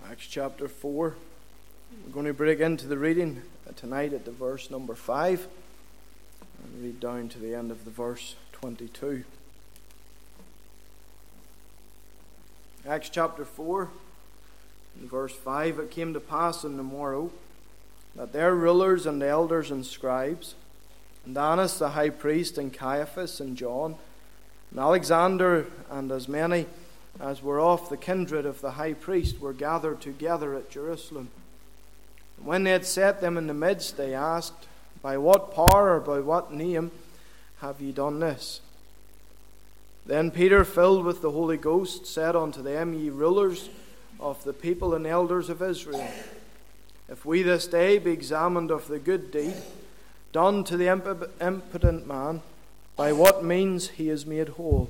Acts chapter 4. We're going to break into the reading tonight at the verse number 5 and read down to the end of the verse 22. Acts chapter 4, in verse 5, it came to pass on the morrow that their rulers and elders and scribes, and Annas the high priest, and Caiaphas, and John, and Alexander, and as many as were of the kindred of the high priest, were gathered together at Jerusalem. And when they had set them in the midst, they asked, By what power or by what name have ye done this? Then Peter, filled with the Holy Ghost, said unto them, Ye rulers of the people and elders of Israel, if we this day be examined of the good deed done to the impotent man, by what means he is made whole,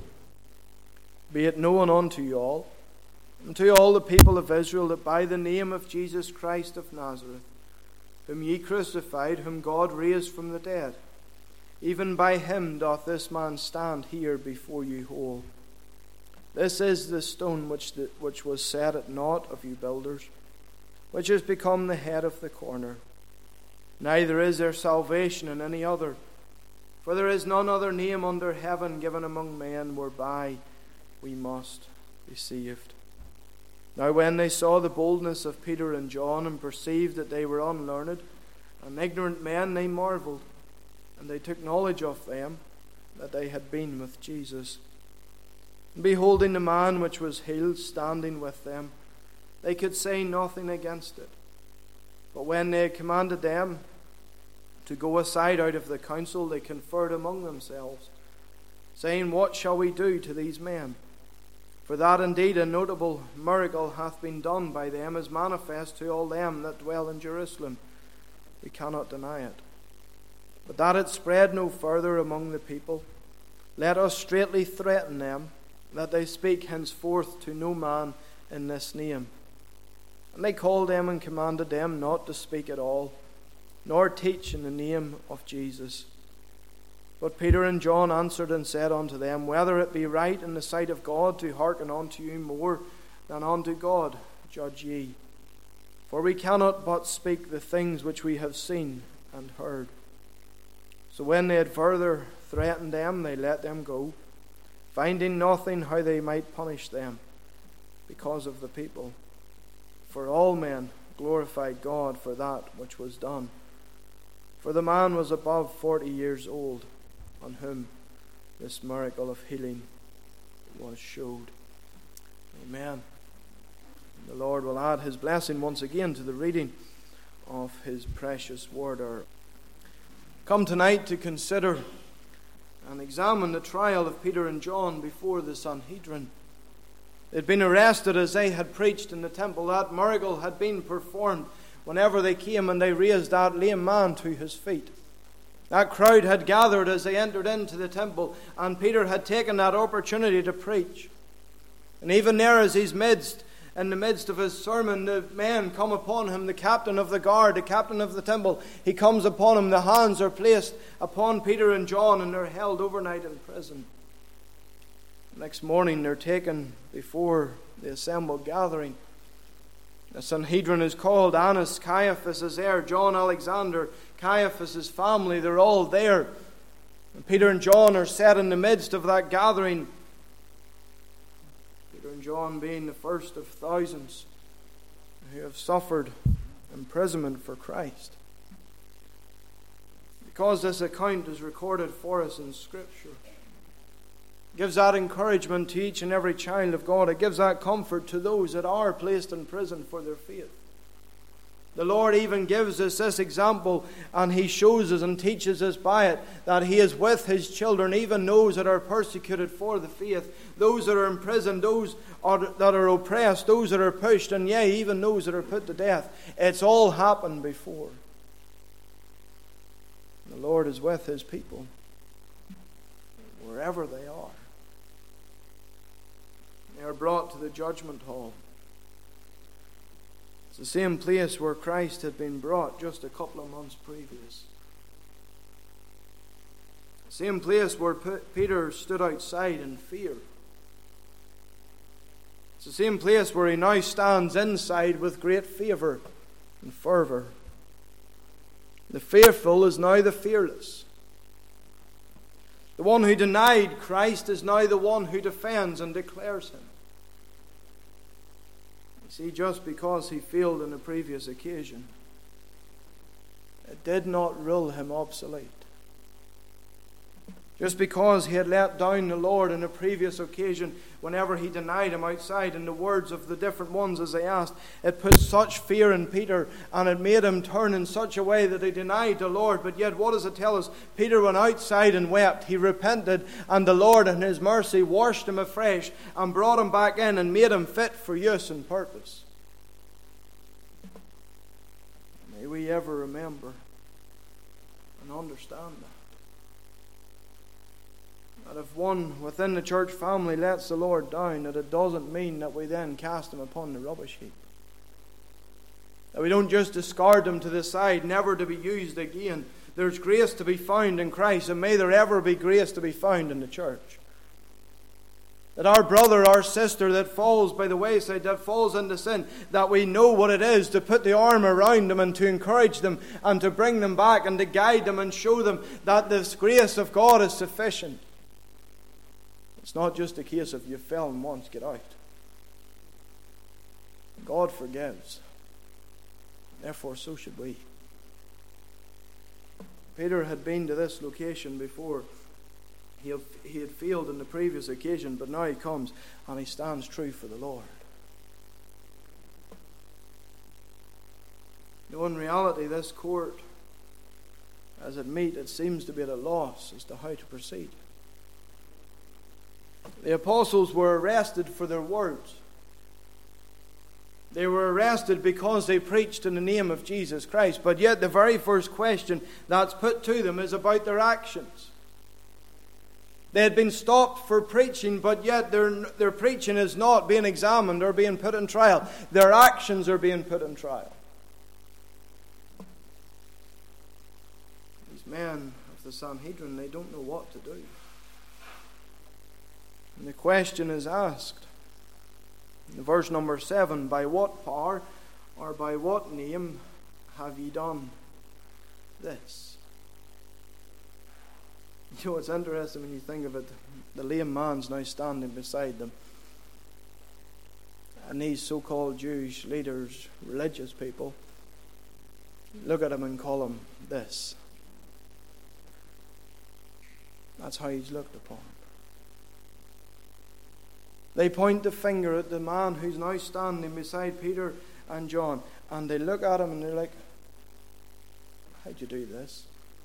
be it known unto you all, and to all the people of Israel, that by the name of Jesus Christ of Nazareth, whom ye crucified, whom God raised from the dead, even by him doth this man stand here before you whole. This is the stone which was set at naught of you builders, which is become the head of the corner. Neither is there salvation in any other, for there is none other name under heaven given among men whereby we must be saved. Now when they saw the boldness of Peter and John, and perceived that they were unlearned and ignorant men, they marveled, and they took knowledge of them that they had been with Jesus. And beholding the man which was healed standing with them, they could say nothing against it. But when they had commanded them to go aside out of the council, they conferred among themselves, saying, What shall we do to these men? For that indeed a notable miracle hath been done by them, is manifest to all them that dwell in Jerusalem. We cannot deny it. But that it spread no further among the people, let us straitly threaten them, that they speak henceforth to no man in this name. And they called them and commanded them not to speak at all, nor teach in the name of Jesus. But Peter and John answered and said unto them, Whether it be right in the sight of God to hearken unto you more than unto God, judge ye. For we cannot but speak the things which we have seen and heard. So when they had further threatened them, they let them go, finding nothing how they might punish them, because of the people. For all men glorified God for that which was done. For the man was above 40 years old, on whom this miracle of healing was showed. Amen. The Lord will add his blessing once again to the reading of his precious word. Come tonight to consider and examine the trial of Peter and John before the Sanhedrin. They'd been arrested as they had preached in the temple. That miracle had been performed whenever they came and they raised that lame man to his feet. That crowd had gathered as they entered into the temple, and Peter had taken that opportunity to preach. And even there, as he's in the midst of his sermon, the men come upon him, the captain of the guard, the captain of the temple. He comes upon him. The hands are placed upon Peter and John, and they're held overnight in prison. Next morning, they're taken before the assembled gathering. The Sanhedrin is called. Annas, Caiaphas is there. John, Alexander, Caiaphas' family, they're all there. And Peter and John are set in the midst of that gathering. Peter and John being the first of thousands who have suffered imprisonment for Christ. Because this account is recorded for us in Scripture, it gives that encouragement to each and every child of God. It gives that comfort to those that are placed in prison for their faith. The Lord even gives us this example, and he shows us and teaches us by it that he is with his children, even those that are persecuted for the faith, those that are in prison, those that are oppressed, those that are pushed, and yea, even those that are put to death. It's all happened before. The Lord is with his people wherever they are. They are brought to the judgment hall. It's the same place where Christ had been brought just a couple of months previous. The same place where Peter stood outside in fear. It's the same place where he now stands inside with great favour and fervour. The fearful is now the fearless. The one who denied Christ is now the one who defends and declares him. You see, just because he failed on a previous occasion, it did not rule him obsolete. Just because he had let down the Lord on a previous occasion, whenever he denied him outside, in the words of the different ones as they asked, it put such fear in Peter, and it made him turn in such a way that he denied the Lord. But yet, what does it tell us? Peter went outside and wept. He repented, and the Lord in his mercy washed him afresh and brought him back in and made him fit for use and purpose. May we ever remember and understand that. That if one within the church family lets the Lord down, that it doesn't mean that we then cast him upon the rubbish heap. That we don't just discard him to the side, never to be used again. There's grace to be found in Christ, and may there ever be grace to be found in the church. That our brother, our sister that falls by the wayside, that falls into sin, that we know what it is to put the arm around them and to encourage them and to bring them back and to guide them and show them that this grace of God is sufficient. It's not just a case of you fell and once, get out. God forgives. Therefore, so should we. Peter had been to this location before. He had failed in the previous occasion, but now he comes and he stands true for the Lord. Now, in reality, this court, as it meet, it seems to be at a loss as to how to proceed. The apostles were arrested for their words. They were arrested because they preached in the name of Jesus Christ. But yet the very first question that's put to them is about their actions. They had been stopped for preaching, but yet their preaching is not being examined or being put in trial. Their actions are being put in trial. These men of the Sanhedrin, they don't know what to do. And the question is asked in verse number 7, by what power or by what name have ye done this? You know, it's interesting when you think of it. The lame man's now standing beside them. And these so-called Jewish leaders, religious people, look at him and call him this. That's how he's looked upon. They point the finger at the man who's now standing beside Peter and John, and they look at him and they're like, how'd you do this?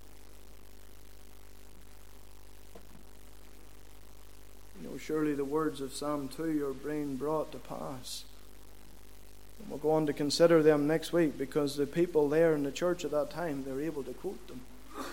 You know, surely the words of Psalm 2 are being brought to pass. And we'll go on to consider them next week, because the people there in the church at that time, they're able to quote them.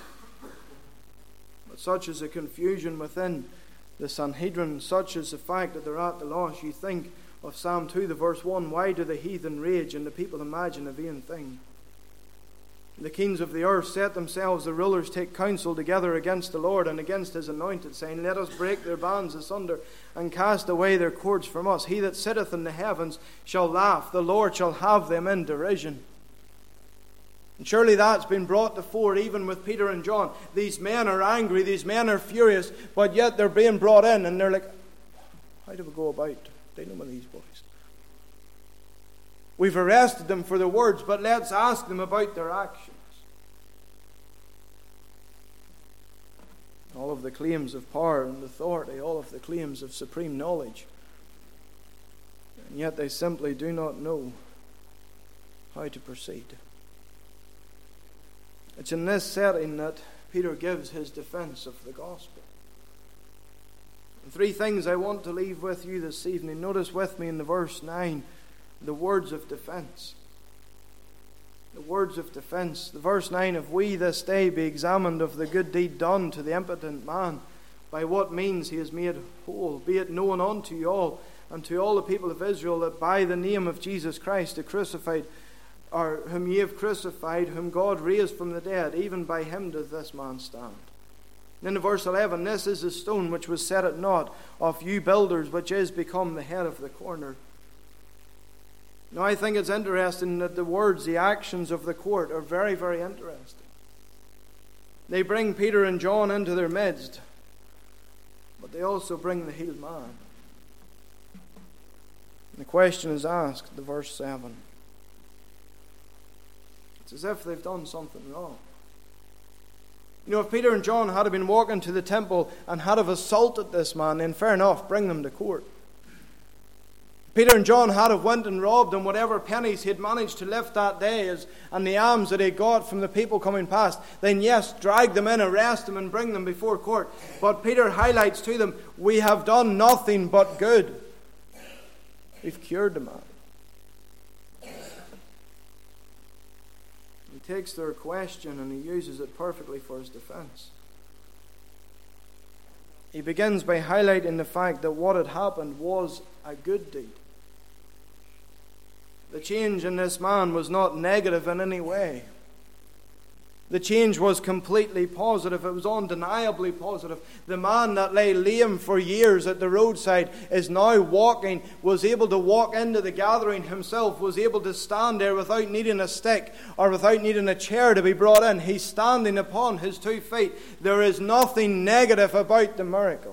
But such is the confusion within the Sanhedrin, such is the fact that they're at the loss. You think of Psalm 2, the verse 1, why do the heathen rage and the people imagine a vain thing? The kings of the earth set themselves, the rulers take counsel together against the Lord and against his anointed, saying, let us break their bands asunder and cast away their cords from us. He that sitteth in the heavens shall laugh, the Lord shall have them in derision. And surely that's been brought to fore even with Peter and John. These men are angry, these men are furious, but yet they're being brought in and they're like, how do we go about dealing with these boys? We've arrested them for their words, but let's ask them about their actions. All of the claims of power and authority, all of the claims of supreme knowledge, and yet they simply do not know how to proceed. It's in this setting that Peter gives his defense of the gospel. And 3 things I want to leave with you this evening. Notice with me in the verse 9, the words of defense. The words of defense. The verse 9, if we this day be examined of the good deed done to the impotent man, by what means he is made whole, be it known unto you all, and to all the people of Israel, that by the name of Jesus Christ, the crucified, or whom ye have crucified, whom God raised from the dead, even by him doth this man stand. And in verse 11, this is the stone which was set at naught of you builders, which is become the head of the corner. Now, I think it's interesting that the words, the actions of the court are very, very interesting. They bring Peter and John into their midst, but they also bring the healed man. And the question is asked, the verse 7. It's as if they've done something wrong. You know, if Peter and John had been walking to the temple and had have assaulted this man, then fair enough, bring them to court. Peter and John had have went and robbed him whatever pennies he'd managed to lift that day and the alms that he got from the people coming past. Then yes, drag them in, arrest them and bring them before court. But Peter highlights to them, we have done nothing but good. We've cured the man. He takes their question and he uses it perfectly for his defense. He begins by highlighting the fact that what had happened was a good deed. The change in this man was not negative in any way. The change was completely positive. It was undeniably positive. The man that lay lame for years at the roadside is now walking, was able to walk into the gathering himself, was able to stand there without needing a stick or without needing a chair to be brought in. He's standing upon his 2 feet. There is nothing negative about the miracle.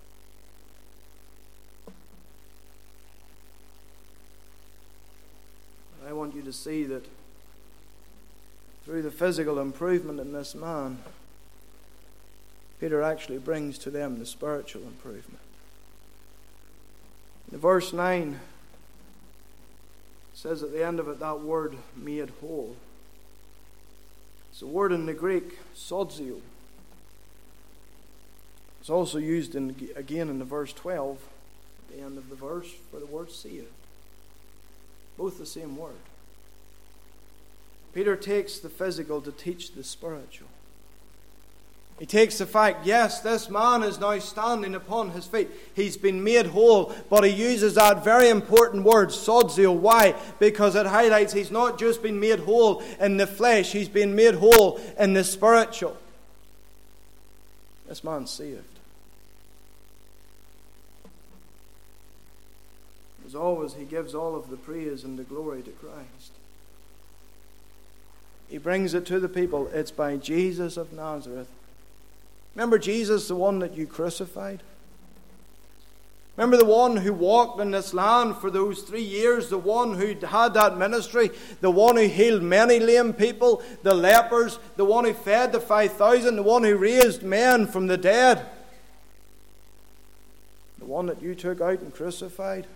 I want you to see that through the physical improvement in this man, Peter actually brings to them the spiritual improvement. In verse 9, it says at the end of it that word, made whole. It's a word in the Greek, sozo. It's also used again in the verse 12, at the end of the verse, for the word saved. Both the same word. Peter takes the physical to teach the spiritual. He takes the fact, yes, this man is now standing upon his feet. He's been made whole, but he uses that very important word, sozo. Why? Because it highlights he's not just been made whole in the flesh, he's been made whole in the spiritual. This man's saved. As always, he gives all of the praise and the glory to Christ. He brings it to the people. It's by Jesus of Nazareth. Remember Jesus, the one that you crucified? Remember the one who walked in this land for those 3 years, the one who had that ministry, the one who healed many lame people, the lepers, the one who fed the 5,000, the one who raised men from the dead, the one that you took out and crucified.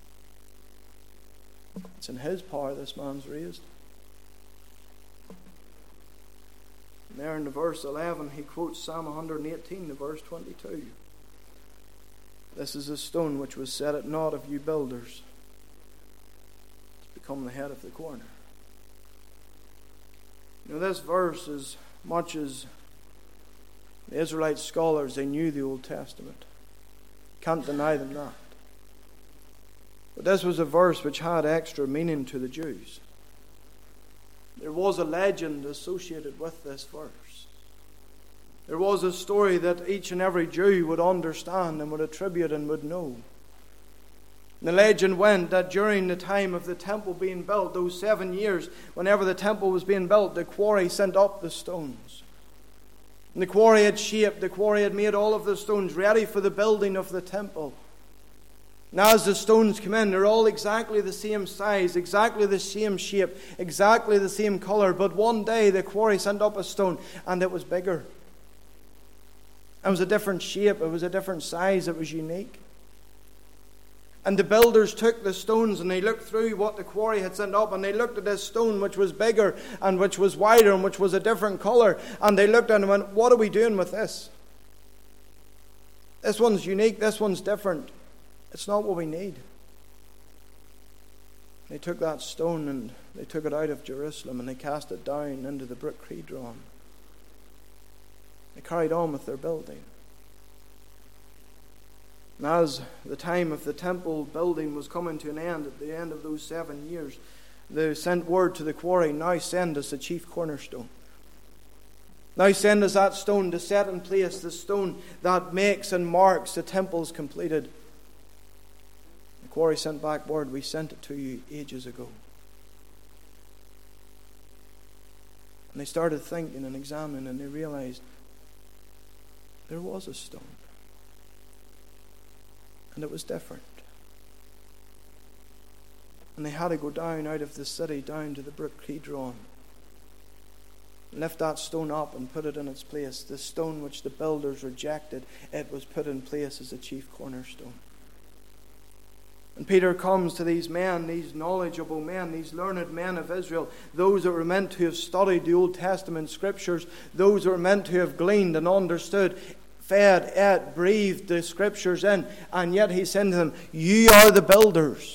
It's in his power this man's raised. And there in the verse 11, he quotes Psalm 118, the verse 22. This is a stone which was set at naught of you builders. It's become the head of the corner. You know, this verse, as much as the Israelite scholars, they knew the Old Testament. Can't deny them that. But this was a verse which had extra meaning to the Jews. There was a legend associated with this verse. There was a story that each and every Jew would understand and would attribute and would know. The legend went that during the time of the temple being built, those 7 years, whenever the temple was being built, the quarry sent up the stones. And the quarry had shaped, the quarry had made all of the stones ready for the building of the temple. Now as the stones come in, they're all exactly the same size, exactly the same shape, exactly the same colour. But one day the quarry sent up a stone and it was bigger. It was a different shape, it was a different size, it was unique. And the builders took the stones and they looked through what the quarry had sent up and they looked at this stone which was bigger and which was wider and which was a different colour. And they looked at it and went, what are we doing with this? This one's unique, this one's different. It's not what we need. They took that stone and they took it out of Jerusalem and they cast it down into the brook Kidron. They carried on with their building. And as the time of the temple building was coming to an end, at the end of those 7 years, they sent word to the quarry, now send us a chief cornerstone. Now send us that stone to set in place, the stone that makes and marks the temple's completed. The quarry sent back word, we sent it to you ages ago. And they started thinking and examining, and they realized there was a stone. And it was different. And they had to go down out of the city, down to the brook Kidron, lift that stone up and put it in its place. The stone which the builders rejected, it was put in place as the chief cornerstone. And Peter comes to these men, these knowledgeable men, these learned men of Israel, those that were meant to have studied the Old Testament scriptures, those that were meant to have gleaned and understood, fed, ate, breathed the scriptures in, and yet he said to them, you are the builders.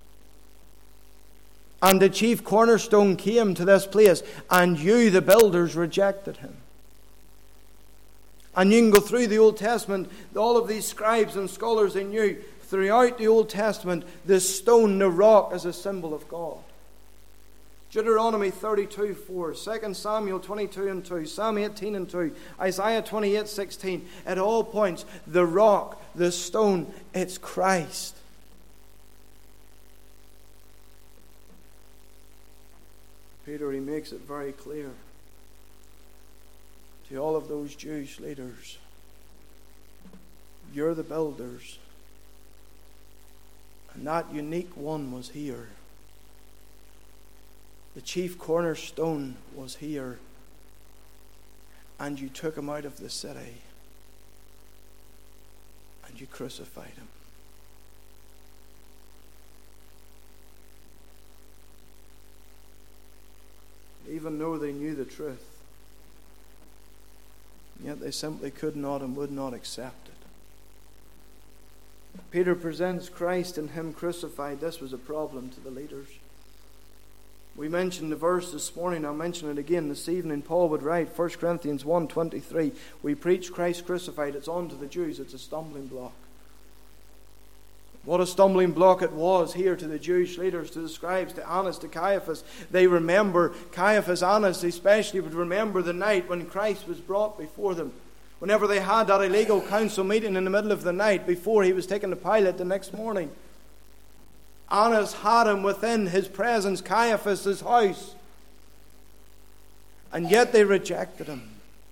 And the chief cornerstone came to this place, and you, the builders, rejected him. And you can go through the Old Testament, all of these scribes and scholars, they knew throughout the Old Testament, the stone, the rock, is a symbol of God. Deuteronomy 32:4, 2 Samuel 22:2, Psalm 18:2, Isaiah 28:16. It all points, the rock, the stone, it's Christ. Peter, he makes it very clear to all of those Jewish leaders, you're the builders, and that unique one was here. The chief cornerstone was here, and you took him out of the city, and you crucified him. Even though they knew the truth, yet they simply could not and would not accept it. Peter presents Christ and him crucified. This was a problem to the leaders. We mentioned the verse this morning. I'll mention it again this evening. Paul would write, 1 Corinthians 1:23, we preach Christ crucified. It's on to the Jews. It's a stumbling block. What a stumbling block it was here to the Jewish leaders, to the scribes, to Annas, to Caiaphas. They remember, Caiaphas, Annas especially, would remember the night when Christ was brought before them. Whenever they had that illegal council meeting in the middle of the night before he was taken to Pilate the next morning. Annas had him within his presence, Caiaphas' house. And yet they rejected him.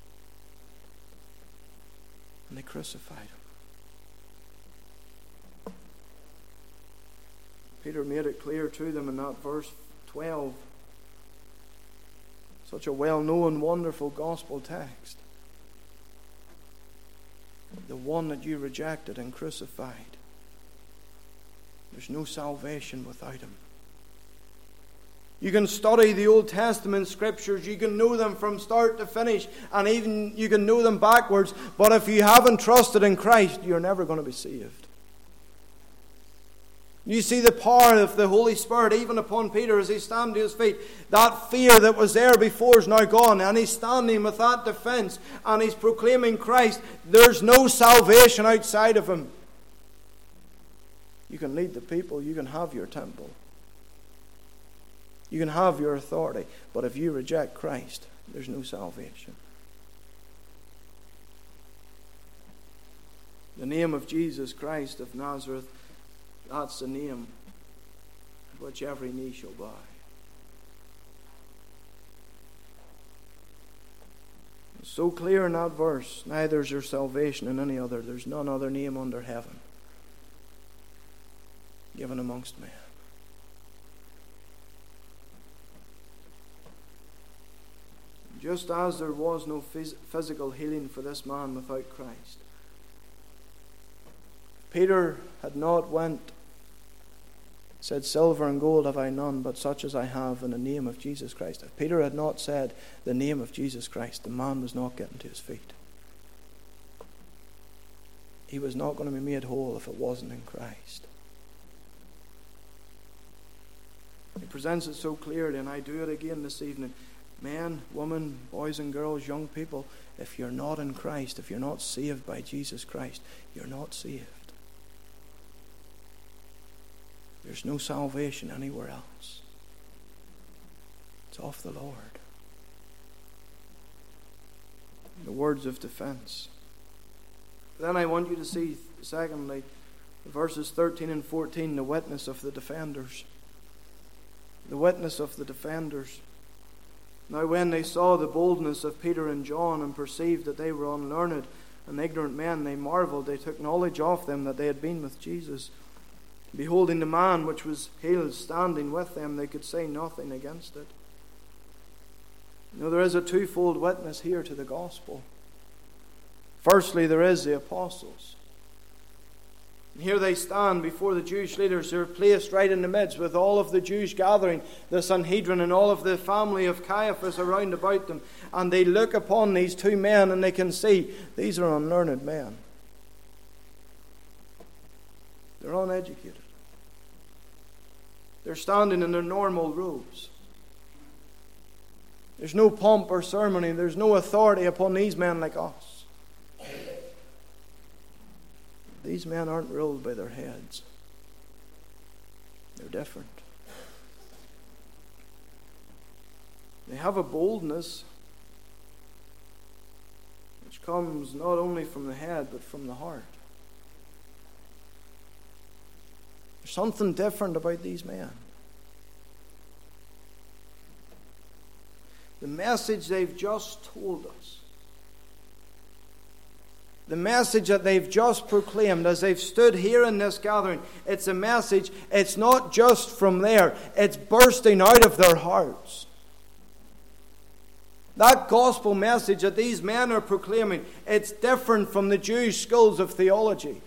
And they crucified him. Peter made it clear to them in that verse 12. Such a well-known, wonderful gospel text. The one that you rejected and crucified. There's no salvation without him. You can study the Old Testament scriptures. You can know them from start to finish. And even you can know them backwards. But if you haven't trusted in Christ, you're never going to be saved. You see the power of the Holy Spirit even upon Peter as he stands to his feet. That fear that was there before is now gone. And he's standing with that defense. And he's proclaiming Christ. There's no salvation outside of him. You can lead the people. You can have your temple. You can have your authority. But if you reject Christ, there's no salvation. The name of Jesus Christ of Nazareth, that's the name at which every knee shall bow. It's so clear in that verse, neither is there salvation in any other. There's none other name under heaven given amongst men. Just as there was no physical healing for this man without Christ, Peter had not said, silver and gold have I none, but such as I have in the name of Jesus Christ. If Peter had not said the name of Jesus Christ, the man was not getting to his feet. He was not going to be made whole if it wasn't in Christ. He presents it so clearly, and I do it again this evening. Men, women, boys and girls, young people, if you're not in Christ, if you're not saved by Jesus Christ, you're not saved. There's no salvation anywhere else. It's off the Lord. The words of defense. Then I want you to see, secondly, Verses 13 and 14, the witness of the defenders. The witness of the defenders. Now when they saw the boldness of Peter and John and perceived that they were unlearned and ignorant men, they marveled. They took knowledge of them that they had been with Jesus. Beholding the man which was healed standing with them, they could say nothing against it. There is a twofold witness here to the gospel. Firstly, there is the apostles. And here they stand before the Jewish leaders. They're placed right in the midst with all of the Jewish gathering, the Sanhedrin and all of the family of Caiaphas around about them. And they look upon these two men and they can see these are unlearned men. They're uneducated. They're standing in their normal robes. There's no pomp or ceremony. There's no authority upon these men like us. These men aren't ruled by their heads. They're different. They have a boldness which comes not only from the head but from the heart. There's something different about these men. The message they've just told us, the message that they've just proclaimed as they've stood here in this gathering, it's a message, it's not just from there, it's bursting out of their hearts. That gospel message that these men are proclaiming, it's different from the Jewish schools of theology.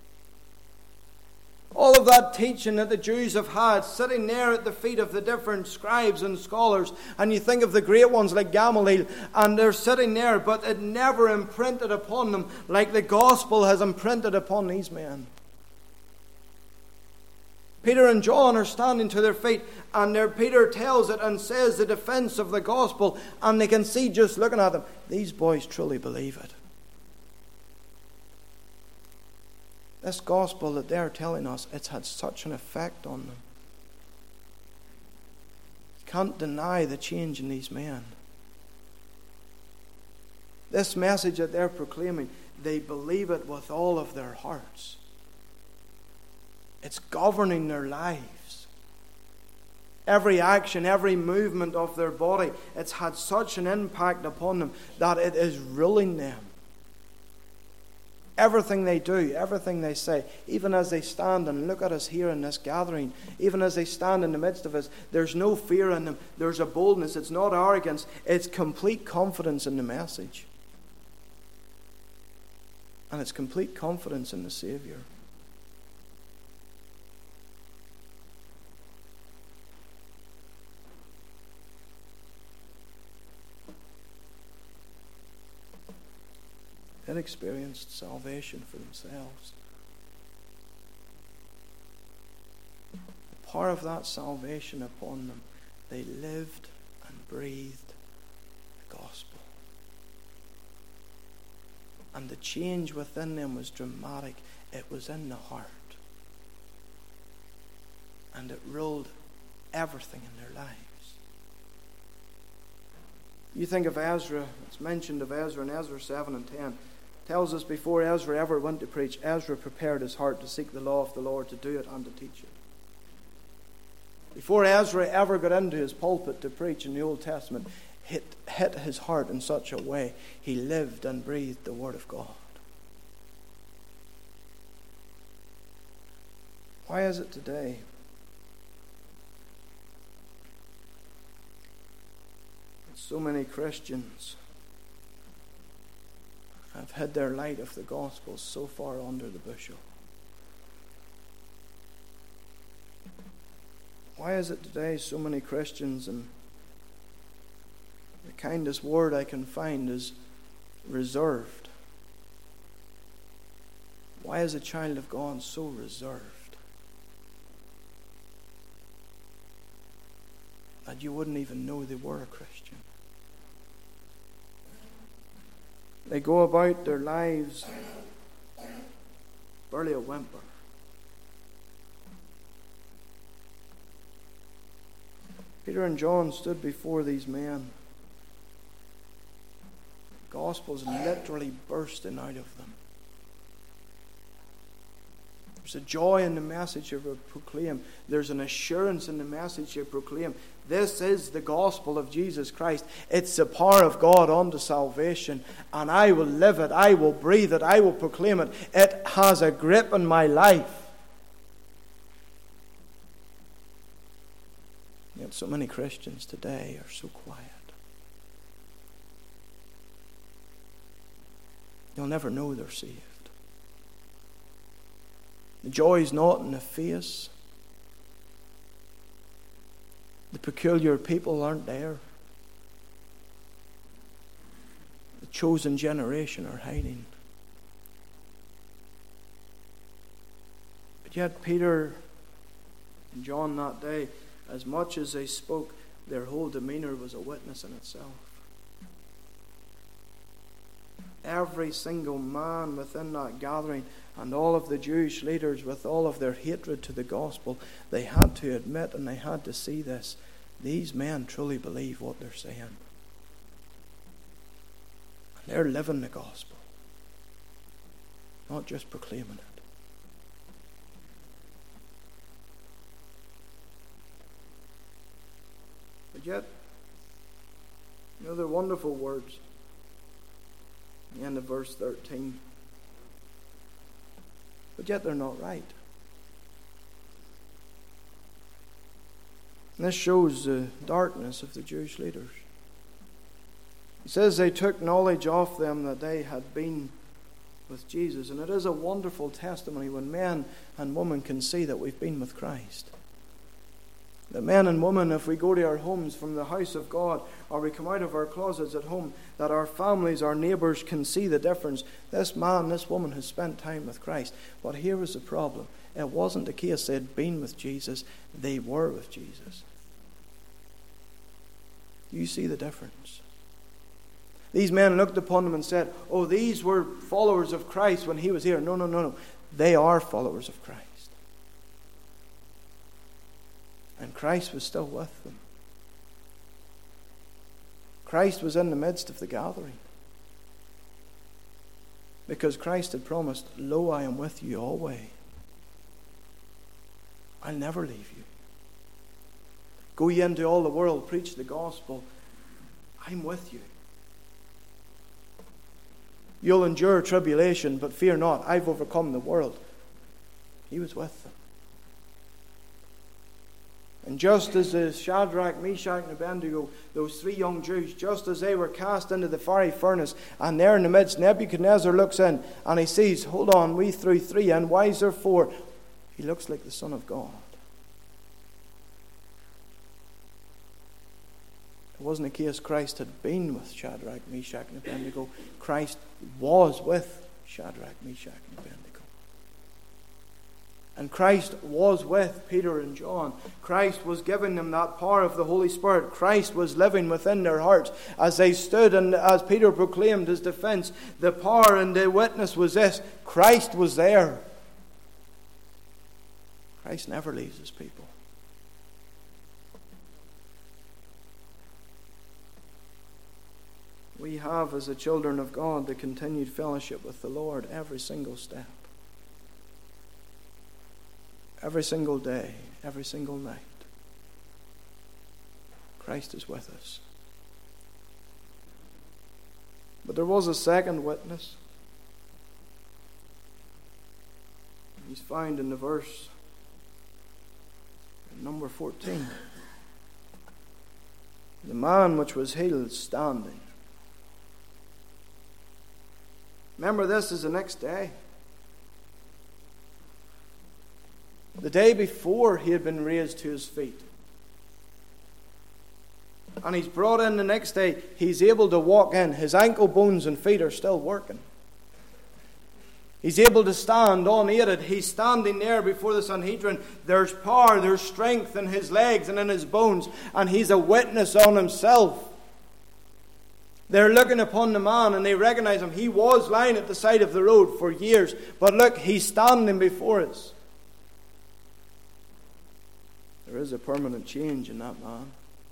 All of that teaching that the Jews have had, sitting there at the feet of the different scribes and scholars, and you think of the great ones like Gamaliel, and they're sitting there, but it never imprinted upon them like the gospel has imprinted upon these men. Peter and John are standing to their feet, and Peter tells it and says the defense of the gospel, and they can see just looking at them, these boys truly believe it. This gospel that they're telling us, it's had such an effect on them. You can't deny the change in these men. This message that they're proclaiming, they believe it with all of their hearts. It's governing their lives. Every action, every movement of their body, it's had such an impact upon them that it is ruling them. Everything they do, everything they say, even as they stand and look at us here in this gathering, even as they stand in the midst of us, there's no fear in them. There's a boldness. It's not arrogance. It's complete confidence in the message. And it's complete confidence in the Savior. They experienced salvation for themselves. The power of that salvation upon them, they lived and breathed the gospel. And the change within them was dramatic. It was in the heart. And it ruled everything in their lives. You think of Ezra, it's mentioned of Ezra in Ezra 7 and 10. Tells us before Ezra ever went to preach, Ezra prepared his heart to seek the law of the Lord, to do it and to teach it. Before Ezra ever got into his pulpit to preach in the Old Testament, hit his heart in such a way, he lived and breathed the Word of God. Why is it today? So many Christians have hid their light of the gospel so far under the bushel. Why is it today so many Christians, and the kindest word I can find is reserved? Why is a child of God so reserved that you wouldn't even know they were a Christian? They go about their lives barely a whimper. Peter and John stood before these men. The gospel's literally bursting out of them. There's a joy in the message you proclaim. There's an assurance in the message you proclaim. This is the gospel of Jesus Christ. It's the power of God unto salvation. And I will live it. I will breathe it. I will proclaim it. It has a grip in my life. Yet so many Christians today are so quiet. You'll never know they're saved. The joy is not in the face. The peculiar people aren't there. The chosen generation are hiding. But yet Peter and John that day, as much as they spoke, their whole demeanor was a witness in itself. Every single man within that gathering and all of the Jewish leaders, with all of their hatred to the gospel, they had to admit and they had to see this. These men truly believe what they're saying. And they're living the gospel, not just proclaiming it. But yet, they're wonderful words. The end of verse 13. But yet they're not right. And this shows the darkness of the Jewish leaders. He says they took knowledge of them that they had been with Jesus. And it is a wonderful testimony when men and women can see that we've been with Christ. That men and women, if we go to our homes from the house of God, or we come out of our closets at home, that our families, our neighbours can see the difference. This man, this woman has spent time with Christ. But here was the problem. It wasn't the case they had been with Jesus. They were with Jesus. You see the difference. These men looked upon them and said, oh, these were followers of Christ when he was here. No. They are followers of Christ. And Christ was still with them. Christ was in the midst of the gathering. Because Christ had promised, lo, I am with you always. I'll never leave you. Go ye into all the world, preach the gospel. I'm with you. You'll endure tribulation, but fear not, I've overcome the world. He was with them. And just as the Shadrach, Meshach, and Abednego, those three young Jews, just as they were cast into the fiery furnace, and there in the midst, Nebuchadnezzar looks in, and he sees, hold on, we threw three in, why is there four? He looks like the Son of God. It wasn't a case Christ had been with Shadrach, Meshach, and Abednego. Christ was with Shadrach, Meshach, and Abednego. And Christ was with Peter and John. Christ was giving them that power of the Holy Spirit. Christ was living within their hearts. As they stood and as Peter proclaimed his defense, the power and the witness was this: Christ was there. Christ never leaves his people. We have, as the children of God, the continued fellowship with the Lord every single step. Every single day, every single night. Christ is with us. But there was a second witness. He's found in the verse number 14. The man which was healed standing. Remember, this is the next day. The day before he had been raised to his feet. And he's brought in the next day. He's able to walk in. His ankle bones and feet are still working. He's able to stand unaided. He's standing there before the Sanhedrin. There's power, there's strength in his legs and in his bones. And he's a witness on himself. They're looking upon the man and they recognize him. He was lying at the side of the road for years. But look, he's standing before us. There is a permanent change in that man.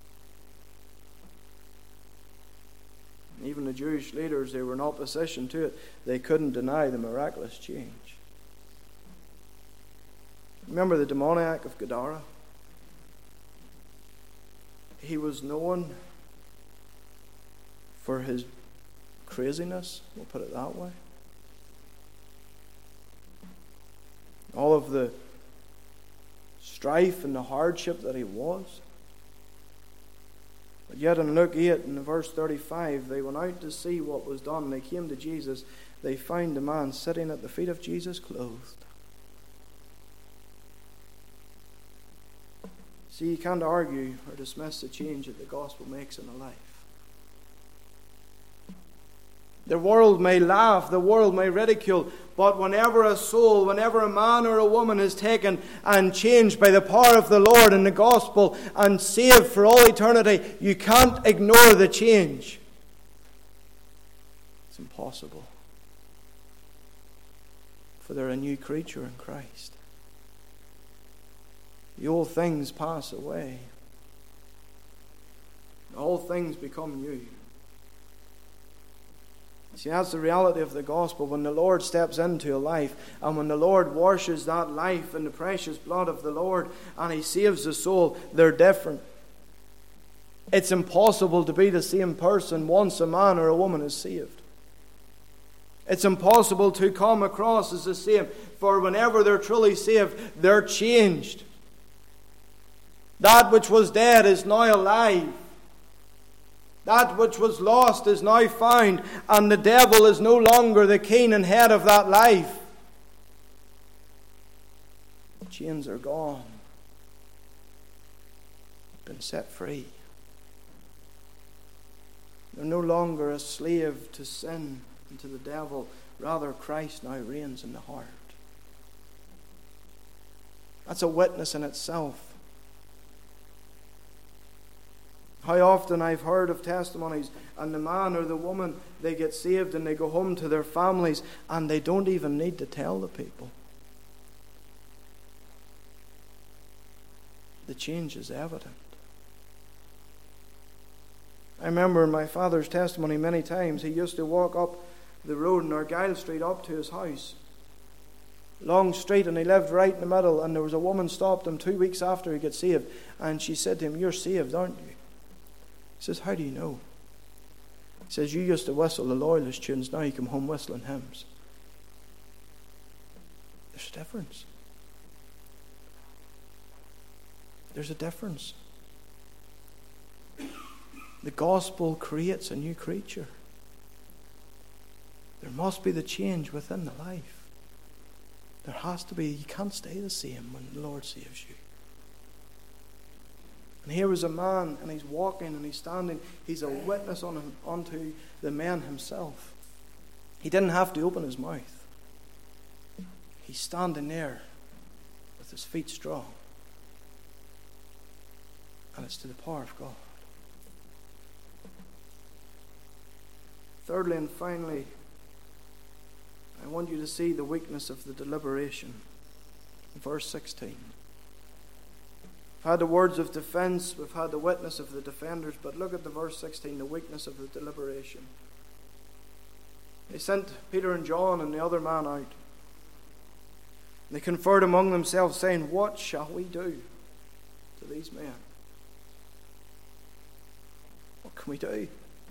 Even the Jewish leaders, they were in opposition to it. They couldn't deny the miraculous change. Remember the demoniac of Gadara? He was known for his craziness, we'll put it that way. All of the strife and the hardship that he was. But yet in Luke 8 in verse 35, they went out to see what was done. They came to Jesus. They found the man sitting at the feet of Jesus clothed. See, you can't argue or dismiss the change that the gospel makes in a life. The world may laugh, the world may ridicule, but whenever a soul, whenever a man or a woman is taken and changed by the power of the Lord in the gospel and saved for all eternity, you can't ignore the change. It's impossible. For they're a new creature in Christ. The old things pass away. All things become new. See, that's the reality of the gospel. When the Lord steps into a life, and when the Lord washes that life in the precious blood of the Lord, and He saves the soul, they're different. It's impossible to be the same person once a man or a woman is saved. It's impossible to come across as the same, for whenever they're truly saved, they're changed. That which was dead is now alive. That which was lost is now found, and the devil is no longer the king and head of that life. The chains are gone. Been set free. They're no longer a slave to sin and to the devil. Rather, Christ now reigns in the heart. That's a witness in itself. How often I've heard of testimonies, and the man or the woman, they get saved and they go home to their families and they don't even need to tell the people. The change is evident. I remember in my father's testimony many times, he used to walk up the road in Argyle Street up to his house. Long street, and he lived right in the middle, and there was a woman stopped him 2 weeks after he got saved, and she said to him, "You're saved, aren't you?" He says, "How do you know?" He says, "You used to whistle the Loyalist tunes, now you come home whistling hymns." There's a difference. There's a difference. The gospel creates a new creature. There must be the change within the life. There has to be. You can't stay the same when the Lord saves you. And here was a man, and he's walking and he's standing. He's a witness unto the man himself. He didn't have to open his mouth. He's standing there with his feet strong. And it's to the power of God. Thirdly and finally, I want you to see the weakness of the deliberation. Verse 16. We've had the words of defense, we've had the witness of the defenders, but look at the verse 16, the weakness of the deliberation. They sent Peter and John and the other man out. They conferred among themselves, saying, "What shall we do to these men?" What can we do?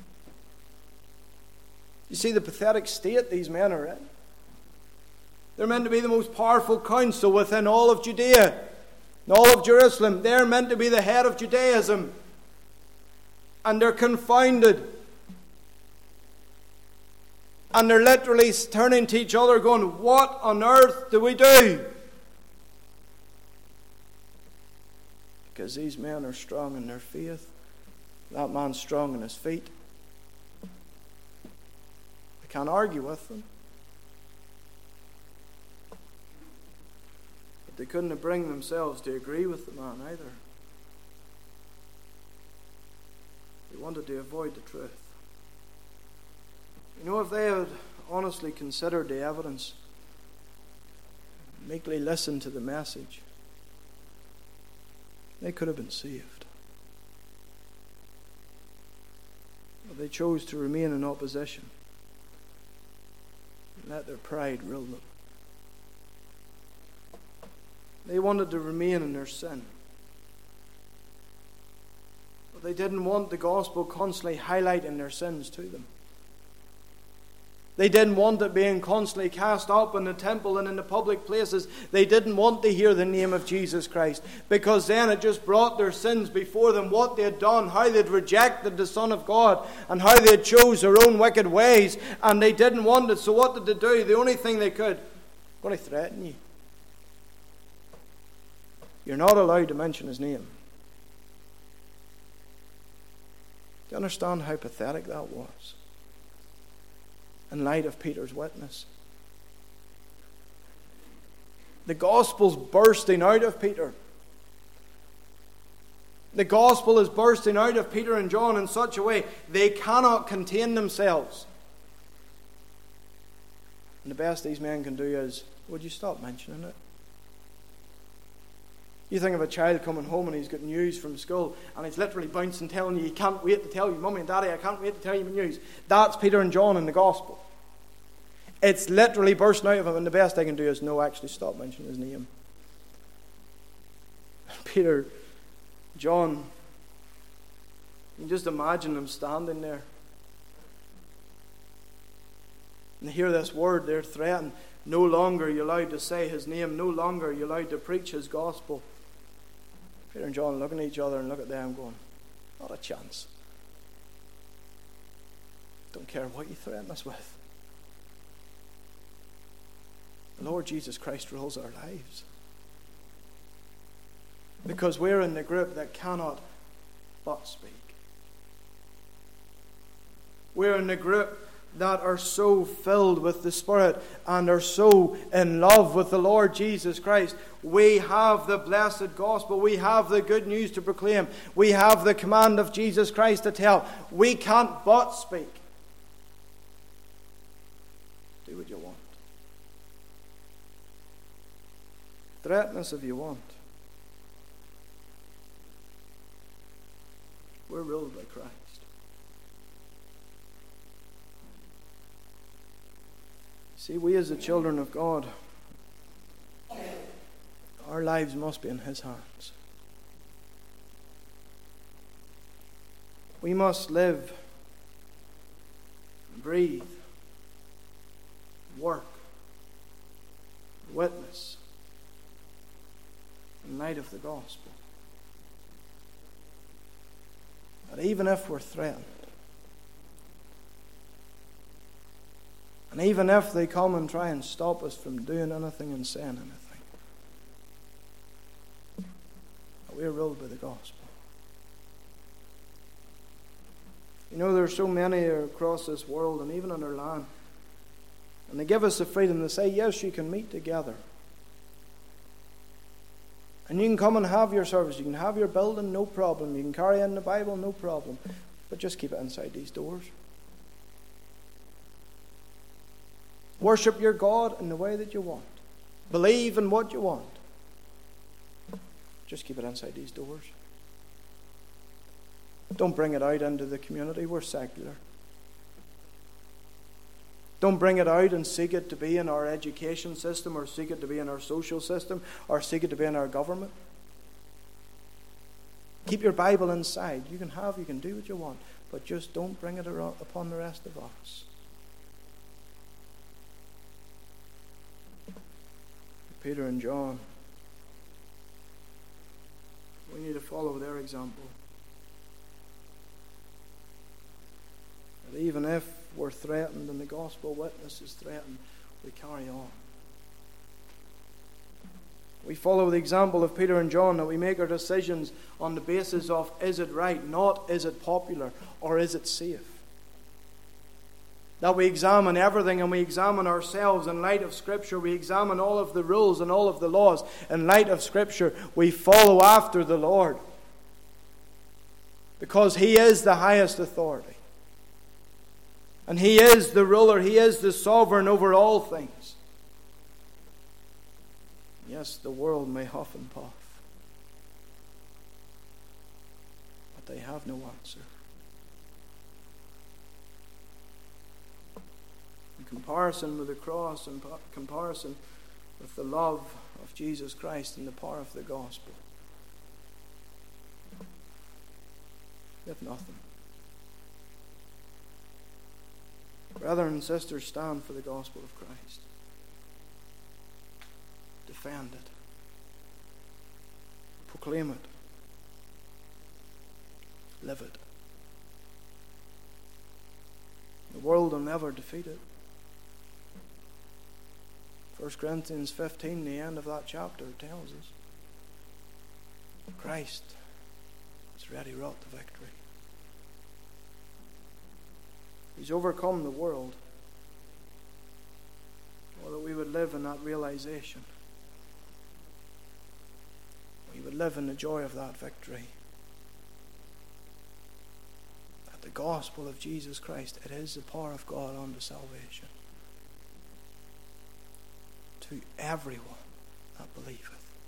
You see the pathetic state these men are in. They're meant to be the most powerful council within all of Judea, and all of Jerusalem. They're meant to be the head of Judaism. And they're confounded. And they're literally turning to each other going, "What on earth do we do?" Because these men are strong in their faith. That man's strong in his feet. I can't argue with them. But they couldn't bring themselves to agree with the man either. They wanted to avoid the truth. You know, if they had honestly considered the evidence, meekly listened to the message, they could have been saved. But they chose to remain in opposition and let their pride rule them. They wanted to remain in their sin. But they didn't want the gospel constantly highlighting their sins to them. They didn't want it being constantly cast up in the temple and in the public places. They didn't want to hear the name of Jesus Christ, because then it just brought their sins before them, what they had done, how they'd rejected the Son of God, and how they had chose their own wicked ways, and they didn't want it. So what did they do? The only thing they could, I'm going to threaten you. You're not allowed to mention his name. Do you understand how pathetic that was? In light of Peter's witness. The gospel's bursting out of Peter. The gospel is bursting out of Peter and John in such a way they cannot contain themselves. And the best these men can do is, would you stop mentioning it? You think of a child coming home and he's got news from school and he's literally bouncing, telling you, he can't wait to tell you, Mummy and Daddy, I can't wait to tell you the news. That's Peter and John in the gospel. It's literally bursting out of him, and the best I can do is, no, actually stop mentioning his name. Peter, John, you can just imagine them standing there. And they hear this word, they're threatened. No longer are you allowed to say his name, no longer are you allowed to preach his gospel. Peter and John looking at each other and look at them going, not a chance. Don't care what you threaten us with. The Lord Jesus Christ rules our lives. Because we're in the group that cannot but speak. We're in the group that are so filled with the Spirit and are so in love with the Lord Jesus Christ. We have the blessed gospel. We have the good news to proclaim. We have the command of Jesus Christ to tell. We can't but speak. Do what you want. Threaten us if you want. We're ruled by Christ. See, we as the children of God, our lives must be in his hands. We must live, breathe, work, witness in light of the gospel. But even if we're threatened, and even if they come and try and stop us from doing anything and saying anything, we're ruled by the gospel. You know, there are so many across this world and even in our land, and they give us the freedom to say, yes, you can meet together. And you can come and have your service. You can have your building, no problem. You can carry in the Bible, no problem. But just keep it inside these doors. Worship your God in the way that you want. Believe in what you want. Just keep it inside these doors. Don't bring it out into the community. We're secular. Don't bring it out and seek it to be in our education system, or seek it to be in our social system, or seek it to be in our government. Keep your Bible inside. You can do what you want, but just don't bring it upon the rest of us. Peter and John, we need to follow their example. That even if we're threatened and the gospel witness is threatened, we carry on. We follow the example of Peter and John, that we make our decisions on the basis of, is it right, not is it popular, or is it safe? That we examine everything, and we examine ourselves in light of Scripture. We examine all of the rules and all of the laws in light of Scripture. We follow after the Lord, because he is the highest authority. And he is the ruler. He is the sovereign over all things. Yes, the world may huff and puff, but they have no answer. In comparison with the cross, in comparison with the love of Jesus Christ and the power of the gospel. Yet nothing. Brothers and sisters, stand for the gospel of Christ. Defend it. Proclaim it. Live it. The world will never defeat it. 1 Corinthians 15, the end of that chapter, tells us Christ has already wrought the victory. He's overcome the world. Or that we would live in that realization. We would live in the joy of that victory. That the gospel of Jesus Christ, it is the power of God unto salvation to everyone that believeth.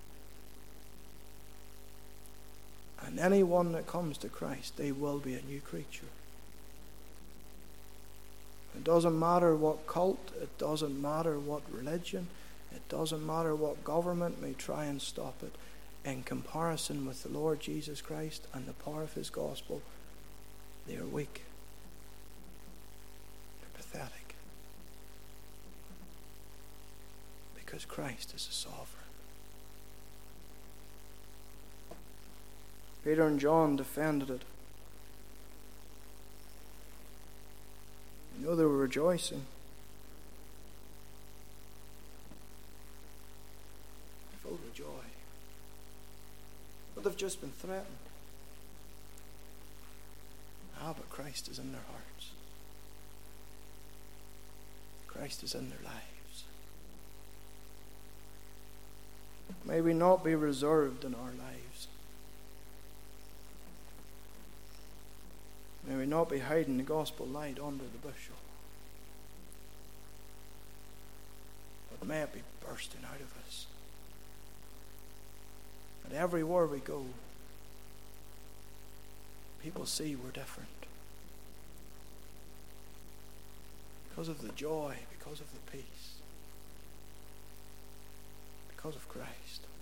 And anyone that comes to Christ, they will be a new creature. It doesn't matter what cult, it doesn't matter what religion, it doesn't matter what government may try and stop it. In comparison with the Lord Jesus Christ and the power of His gospel, they are weak. They're pathetic. Because Christ is a sovereign. Peter and John defended it. You know, they were rejoicing. Filled with joy. But they've just been threatened. But Christ is in their hearts. Christ is in their lives. May we not be reserved in our lives. May we not be hiding the gospel light under the bushel. But may it be bursting out of us. And everywhere we go, people see we're different. Because of the joy, because of the peace, because of Christ.